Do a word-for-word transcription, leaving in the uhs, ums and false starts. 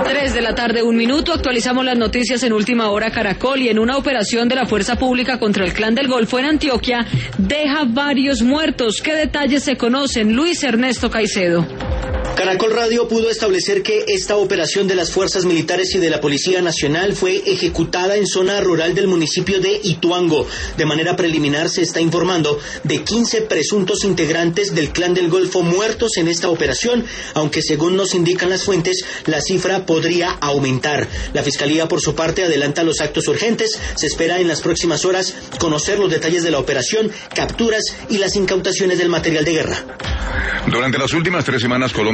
Tres de la tarde, un minuto, actualizamos las noticias en Última Hora Caracol y en una operación de la Fuerza Pública contra el Clan del Golfo en Antioquia deja varios muertos. ¿Qué detalles se conocen? Luis Ernesto Caicedo. Caracol Radio pudo establecer que esta operación de las fuerzas militares y de la Policía Nacional fue ejecutada en zona rural del municipio de Ituango. De manera preliminar se está informando de quince presuntos integrantes del Clan del Golfo muertos en esta operación, aunque según nos indican las fuentes, la cifra podría aumentar. La Fiscalía, por su parte, adelanta los actos urgentes. Se espera en las próximas horas conocer los detalles de la operación, capturas y las incautaciones del material de guerra. Durante las últimas tres semanas, Colombia